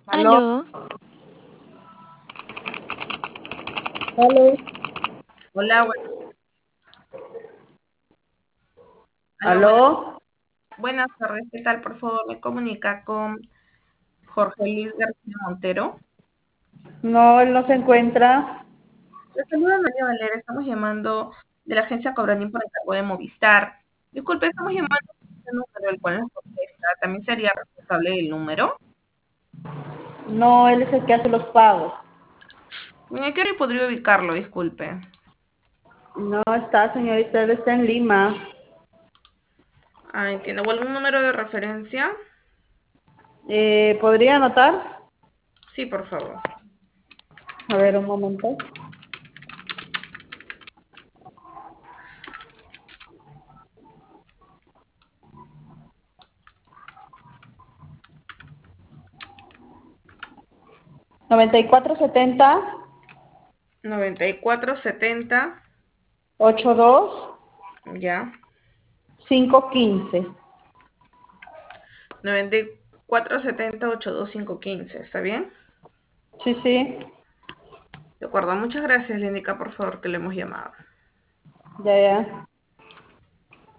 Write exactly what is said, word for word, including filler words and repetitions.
Aló, Aló, aló, Hola, bu- aló, buenas, aló. buenas tardes. ¿Qué tal? Por favor, me comunica con Jorge Luis García Montero. No, él no se encuentra. Le saluda María Valera. Estamos llamando de la agencia Cobranín por encargo de Movistar. Disculpe, estamos llamando por este número, el cual nos contesta. También sería responsable del número. No, él es el que hace los pagos. ¿En qué hora podría ubicarlo? Disculpe. No está, señorita, él está en Lima. Ah, entiendo. ¿O algún número de referencia? Eh, ¿podría anotar? Sí, por favor. A ver, un momento. Noventa y cuatro setenta Noventa y cuatro setenta. ochenta y dos Ya. quinientos quince. Noventa y cuatro setenta ochenta y dos quinientos quince. ¿Está bien? Sí, sí, De acuerdo. Muchas gracias. Le indica, por favor, que le hemos llamado. ya, ya.